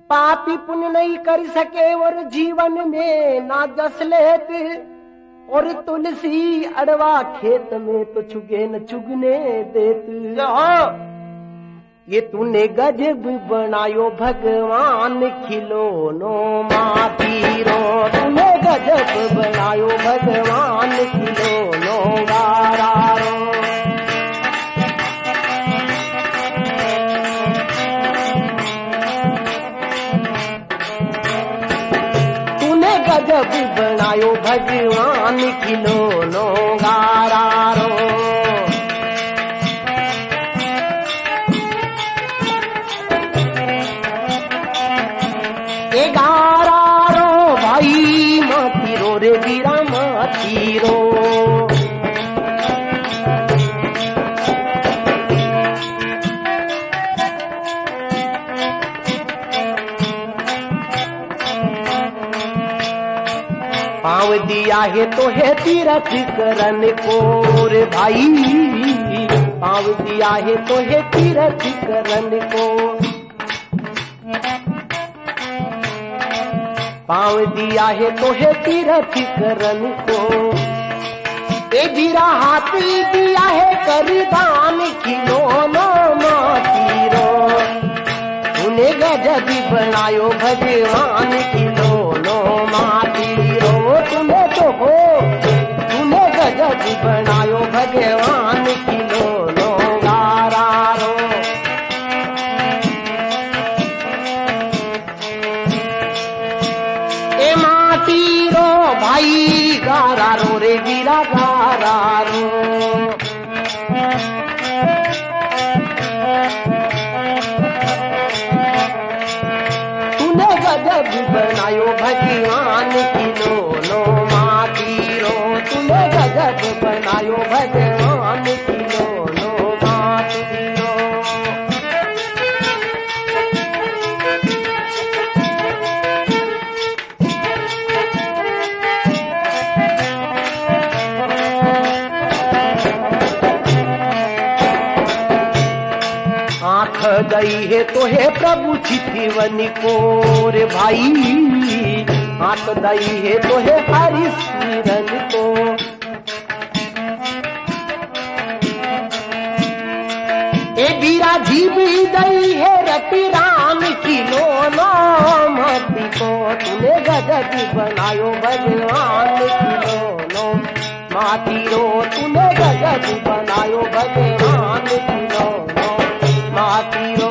पापी पुण्य नहीं कर सके और जीवन में ना जस लेत, और तुलसी अड़वा खेत में तो चुगे न चुगने देत। ये तूने गजब बनायो भगवान खिलौनो मातीरो, तूने गजब बनायो भगवान खिलौनो गारारो। तूने गजब बनायो भगवान खिलौनो गारारो। गारारो भाई मातीरो रे वीरा मातीरो। पाँव दिया है तो है तीरथ करन को रे भाई, पाँव दिया है तो है तीरथ करन को। पाँव दिया है तो है तीरथ करन को। ए वीरा हाथ दिया है करदान खिलौनो मातीरो, तूने गजब बनायो भगवान खिलौनो मातीरो। तूने तो हो तूने गजब बनायो भगवान खिलौनो गारारो। ए मातीरो भाई गारारो रे वीरा गारारो। तूने गजब बनायो भगवान खिलौनो मातीरो, तूने गजब बनायो भगवान खिलौनो मातीरो। आँख दई है तो है प्रभु चितवन को रे भाई, आँख दई है तो है हरिशरण को। ए वीरा जीव दई है रति राम खिलौनो माती को, तूने गजब बनायो भगवान खिलौनो मातीरो। तूने गजब बनायो भगवान खिलौनो मातीरो।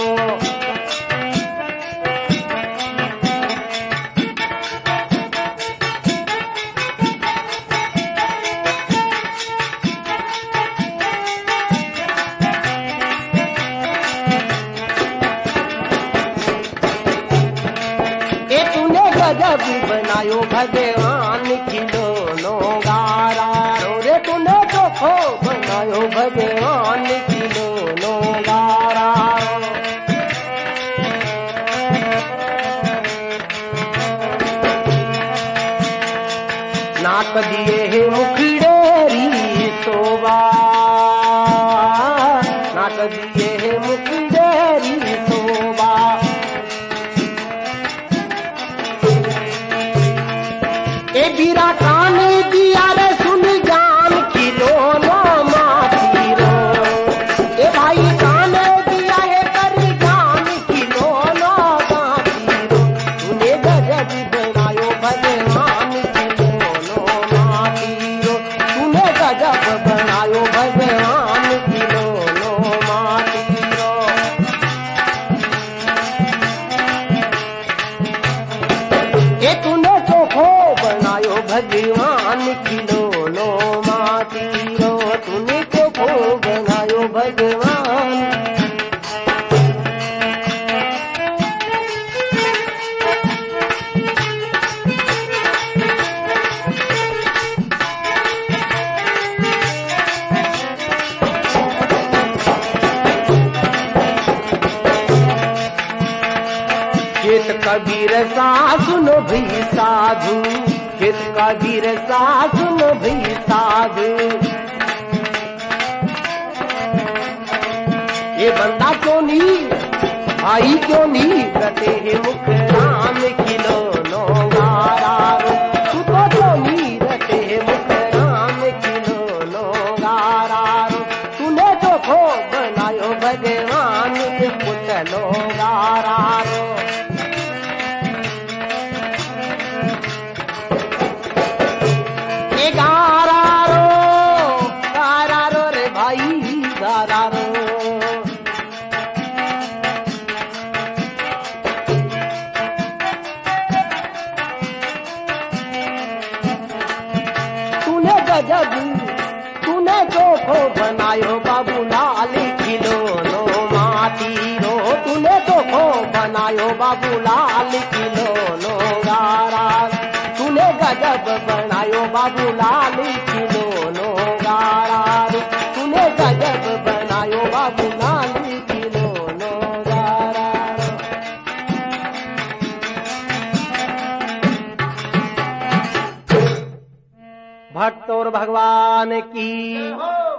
ए तूने गजब बनायो भगवान खिलौनो गारारो रे, तूने तो हो बनायो भगवान खिलौनो गारारो। नाक दिए है मुखड़ेरी शोभा, नाक दिए है मुखड़ेरी शोभा। ए वीरा कान दिया रे सुन जान खिलौनो मातीरो। ए भाई कान दिया है कर जान खिलौनो मातीरो, तूने गजब बनायो भगवान खिलौनो मातीरो। तूने गजब बनायो भगवान खिलौनो मातीरो। ए तूने चोखो बनायो भगवान खिलौनो मातीरो, तूने चोखो बनायो भगवान। खेत कबीर सा सुनो भी साधु, खेत कबीर सा सुनो भी साधु। ये बंदा क्यों नहीं भाई क्यों नहीं रटे मुख राम खिलौनो गारारो तू तो क्यों नहीं रटे मुख राम खिलौनो गारारो तूने तो खो बनायो भगवान के पुतलो गारारो ये गारारो गारारो रे भाई गारारो गजब तूने चोखो बनायो बाबू लाल खिलौनो माटी रो तूने चोखो बनायो बाबू लाल खिलौनो गारा तूने गजब बनायो बाबू लाल खिलौनो गारा तूने गजब बनायो बाबू लाल खिलौनो गारा भक्त और भगवान की